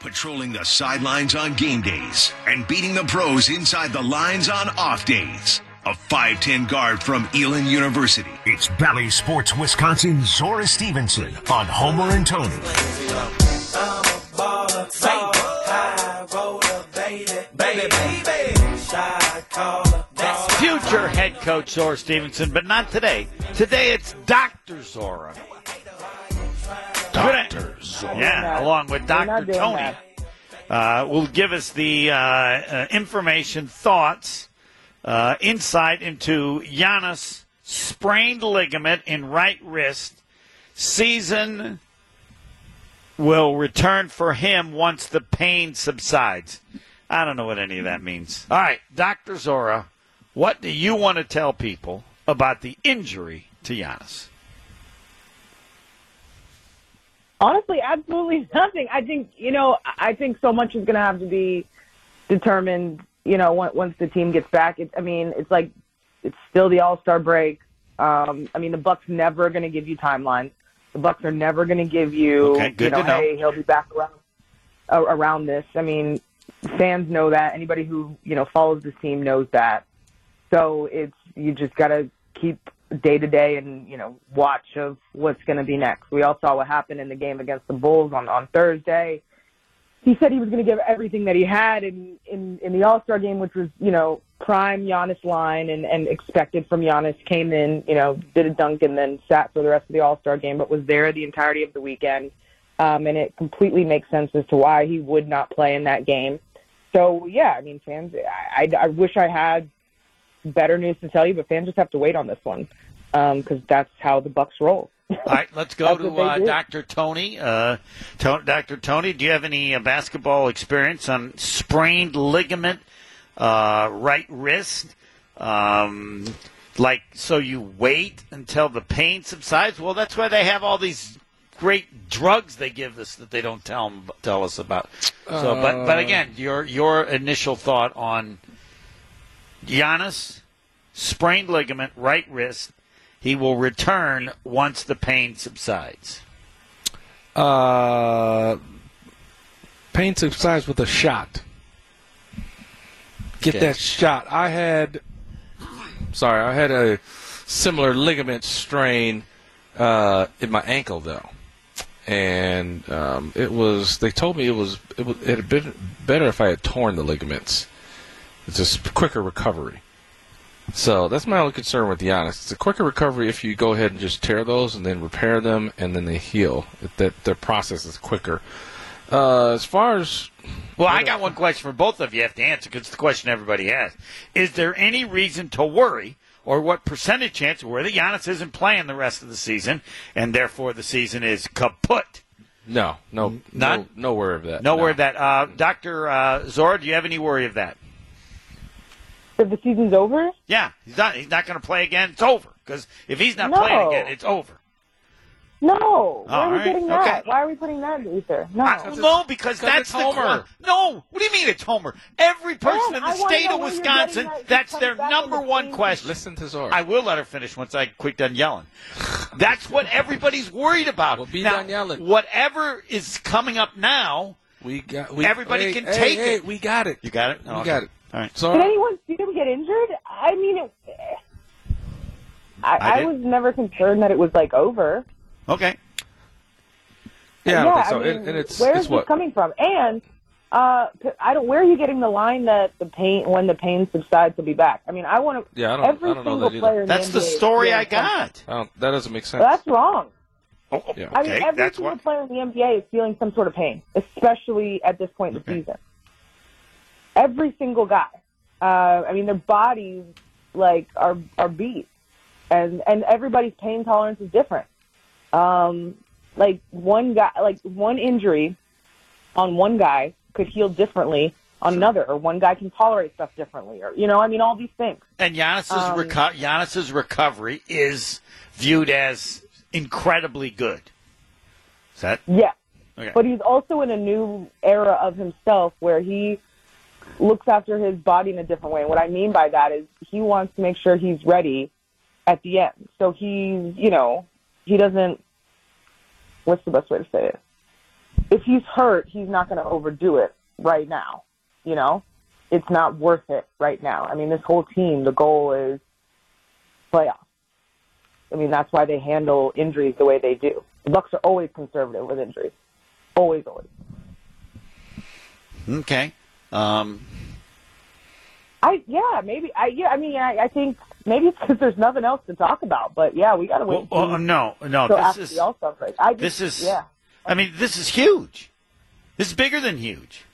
patrolling the sidelines on game days and beating the pros inside the lines on off days. A 5'10" guard from Elon University. It's Bally Sports Wisconsin, Zora Stevenson on Homer and Tony. That's future head coach Zora Stevenson, but not today. Today it's Dr. Zora. Dr. Zora. Yeah, along with Dr. Tony. Will give us the information, thoughts, insight into Giannis' sprained ligament in right wrist. Season will return for him once the pain subsides. I don't know what any of that means. All right, Dr. Zora, what do you want to tell people about the injury to Giannis? Honestly, absolutely nothing. I think so much is going to have to be determined, once the team gets back. It's still the All-Star break. The Bucks never going to give you timelines. The Bucks are never going to give you, hey, he'll be back around this. Fans know that. Anybody who, follows this team knows that. So you just got to keep day to day and, watch of what's going to be next. We all saw what happened in the game against the Bulls on Thursday. He said he was going to give everything that he had in the All-Star game, which was, prime Giannis line and expected from Giannis. Came in, did a dunk and then sat for the rest of the All-Star game, but was there the entirety of the weekend. And it completely makes sense as to why he would not play in that game. So, yeah, fans, I wish I had better news to tell you, but fans just have to wait on this one because that's how the Bucks roll. All right, let's go to Dr. Tony. Dr. Tony, do you have any basketball experience on sprained ligament, right wrist? So you wait until the pain subsides? Well, that's why they have all these great drugs they give us that they don't tell us about. So, but again, your initial thought on Giannis, sprained ligament, right wrist. He will return once the pain subsides. Pain subsides with a shot. Get that shot. I had a similar ligament strain in my ankle though, and they told me it had been better if I had torn the ligaments. It's just quicker recovery. So that's my only concern with Giannis. It's a quicker recovery if you go ahead and just tear those and then repair them and then they heal. That their process is quicker. As far as I got one question for both of you. You have to answer because it's the question everybody has. Is there any reason to worry, or what percentage chance where that Giannis isn't playing the rest of the season and therefore the season is kaput? No worry of that. No worry of that. Dr. Zora, do you have any worry of that? If the season's over? Yeah, he's not going to play again. It's over. Because if he's not playing again, it's over. No. Why are we getting that? Okay. Why are we putting that in the ether? No. No, because that's the Homer. No. What do you mean it's Homer? Every person in the state of Wisconsin, that's their number one question. Listen to Zora. I will let her finish once I quit done yelling. That's what everybody's worried about. Well, done yelling. Whatever is coming up now, everybody can take it. We got it. You got it? We got it. All right. Did anyone see him get injured? I was never concerned that it was over. Okay. Yeah, I don't think so. And it's where is this coming from? And where are you getting the line that when the pain subsides, he'll be back? I want to. Yeah, I don't know that either. That's the story I got. That doesn't make sense. Well, that's wrong. Oh, okay. Every single player in the NBA is feeling some sort of pain, especially at this point in the season. Every single guy. Their bodies are beat, and everybody's pain tolerance is different. One injury on one guy could heal differently on another, or one guy can tolerate stuff differently, or all these things. And Giannis's recovery is viewed as incredibly good. Is that? Yeah. Okay. But he's also in a new era of himself where he looks after his body in a different way. And what I mean by that is he wants to make sure he's ready at the end. So he doesn't, what's the best way to say it? if he's hurt, he's not going to overdo it right now. You know, it's not worth it right now. I mean, this whole team, the goal is playoffs. I mean, that's why they handle injuries the way they do. The Bucs are always conservative with injuries. Always. Okay. I think maybe it's because there's nothing else to talk about. But yeah, we got to wait. No. This is the All-Star break. This is huge. This is bigger than huge.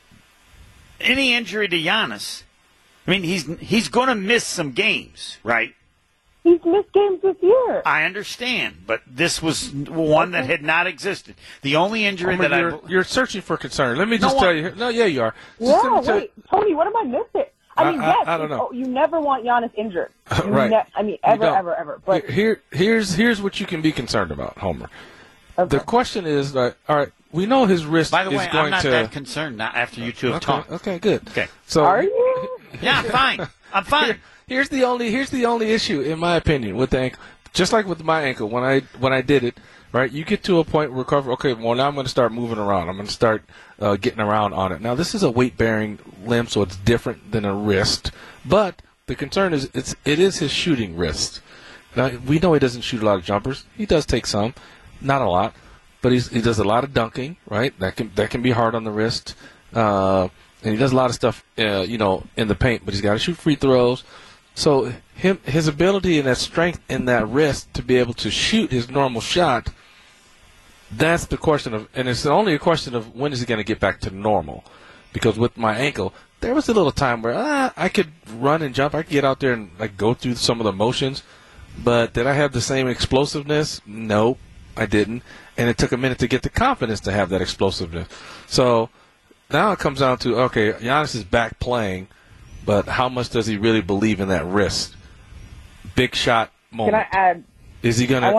Any injury to Giannis, I mean, he's going to miss some games, right? He's missed games this year. I understand, but this was one that had not existed. The only injury you're searching for concern. Let me just tell you. No, yeah, you are. Tony, what am I missing? I mean, yes, I don't know. You never want Giannis injured. Right. Ever. But here's what you can be concerned about, Homer. Okay. The question is, all right, we know his wrist By the way, is going I'm not to. that concerned now after you two have talked. Okay, good. Okay. So are you? Yeah, I'm fine. I'm fine. Here's the only issue, in my opinion, with the ankle. Just like with my ankle, when I did it, right, you get to a point where recover. Okay, well now I'm going to start moving around. I'm going to start getting around on it. Now this is a weight-bearing limb, so it's different than a wrist. But the concern is it is his shooting wrist. Now we know he doesn't shoot a lot of jumpers. He does take some, not a lot, but he does a lot of dunking. Right, that can be hard on the wrist. And he does a lot of stuff, in the paint. But he's got to shoot free throws. So his ability and that strength in that wrist to be able to shoot his normal shot, that's the question of, and it's only a question of when is he going to get back to normal. Because with my ankle, there was a little time where I could run and jump, I could get out there and go through some of the motions, but did I have the same explosiveness? No, I didn't, and it took a minute to get the confidence to have that explosiveness. So now it comes down to, okay, Giannis is back playing. But how much does he really believe in that wrist? Big shot moment. Can I add? Is he gonna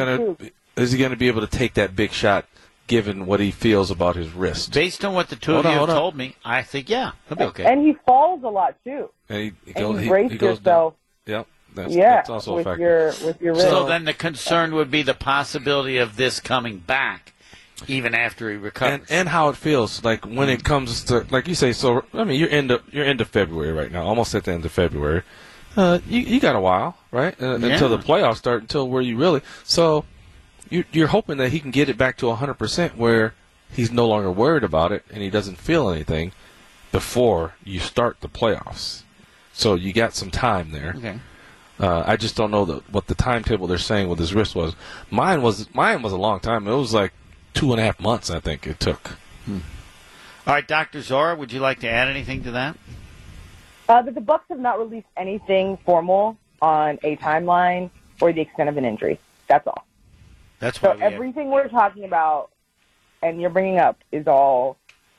be able to take that big shot given what he feels about his wrist? Based on what the two of you have told me, I think he'll be okay. And he falls a lot too. And he braces yourself. Yep. That's also a factor. With your wrist. So then the concern would be the possibility of this coming back. Even after he recovers, and how it feels like when it comes to, like you say. So I mean, you're into February right now, almost at the end of February. You got a while, right? Until the playoffs start, until where you really. So you're hoping that he can get it back to 100%, where he's no longer worried about it and he doesn't feel anything before you start the playoffs. So you got some time there. Okay. I just don't know what the timetable they're saying with his wrist was. Mine was a long time. It was like 2.5 months, I think it took. All right, Dr. Zora, would you like to add anything to that? The Bucs have not released anything formal on a timeline or the extent of an injury. That's all. That's why. So everything we're talking about and you're bringing up is all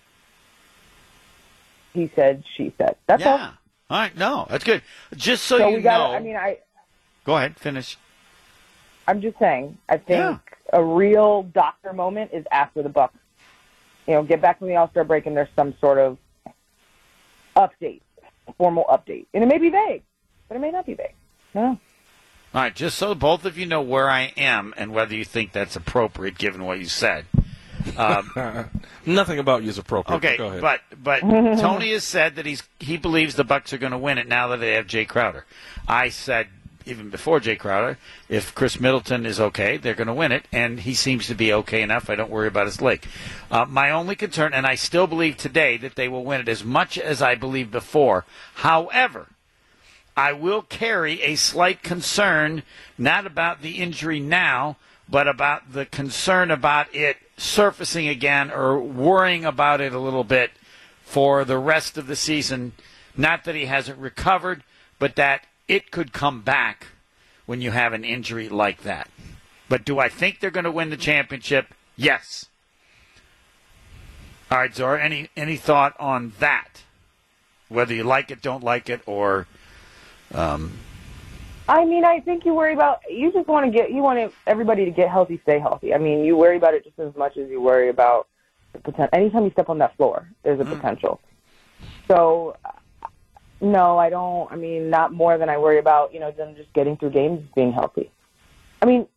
he said, she said. That's all. All right, no, that's good. Just so you know. Go ahead, finish. I'm just saying, I think a real doctor moment is after the Bucs. Get back from the All-Star break and there's some sort of update, formal update. And it may be vague, but it may not be vague. No. All right, just so both of you know where I am and whether you think that's appropriate given what you said. Nothing about you is appropriate. Okay, go ahead. but Tony has said that he believes the Bucs are going to win it now that they have Jay Crowder. I said even before Jay Crowder, if Chris Middleton is okay, they're going to win it, and he seems to be okay enough. I don't worry about his leg. My only concern, and I still believe today that they will win it as much as I believed before. However, I will carry a slight concern, not about the injury now, but about the concern about it surfacing again or worrying about it a little bit for the rest of the season. Not that he hasn't recovered, but that it could come back when you have an injury like that. But do I think they're going to win the championship? Yes. All right, Zora, any thought on that? Whether you like it, don't like it, or... I mean, I think you just want everybody to get healthy, stay healthy. I mean, you worry about it just as much as you worry about the potential. Anytime you step on that floor, there's a potential. So, no, I don't. I mean, not more than I worry about, them just getting through games, being healthy. I mean,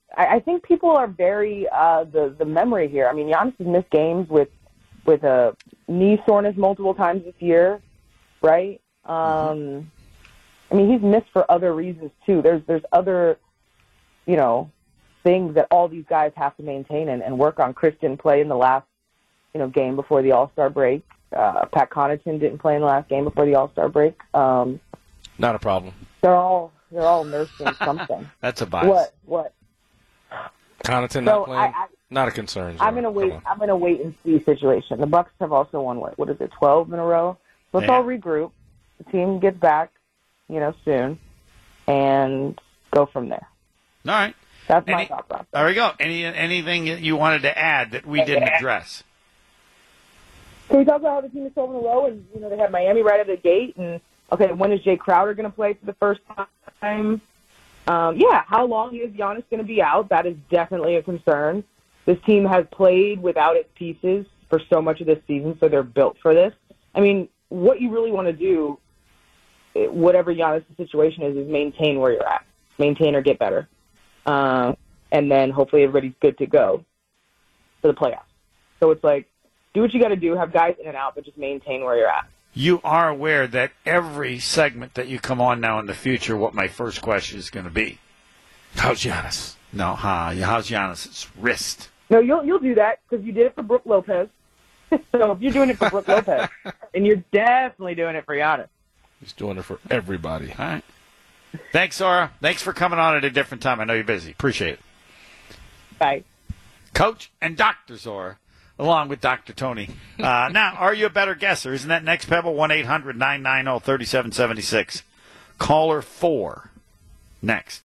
I think people are very the memory here. I mean, Giannis has missed games with a knee soreness multiple times this year, right? I mean, he's missed for other reasons too. There's other, things that all these guys have to maintain and work on. Chris didn't play in the last, game before the All-Star break. Pat Connaughton didn't play in the last game before the All-Star break. Not a problem. They're all nursing something. That's a bias. What? Connaughton not playing? Not a concern. I'm gonna wait and see situation. The Bucks have also won what is it, 12 in a row? Let's all regroup. The team gets back, soon, and go from there. All right. That's my thought process. There we go. Anything you wanted to add that we didn't address? Can we talk about how the team is 12 in a row, and they had Miami right at the gate, and okay, when is Jay Crowder going to play for the first time? How long is Giannis going to be out? That is definitely a concern. This team has played without its pieces for so much of this season, so they're built for this. I mean, what you really want to do, whatever Giannis' situation is maintain where you're at. Maintain or get better. And then hopefully everybody's good to go for the playoffs. So it's like, do what you got to do, have guys in and out, but just maintain where you're at. You are aware that every segment that you come on now in the future, what my first question is going to be. How's Giannis? No, how's Giannis' wrist? No, you'll do that because you did it for Brooke Lopez. So if you're doing it for Brooke Lopez, then you're definitely doing it for Giannis. He's doing it for everybody. All right. Thanks, Zora. Thanks for coming on at a different time. I know you're busy. Appreciate it. Bye. Coach and Dr. Zora, along with Dr. Tony. Now, are you a better guesser? Isn't that next Pebble? 1-800-990-3776. Caller 4. Next.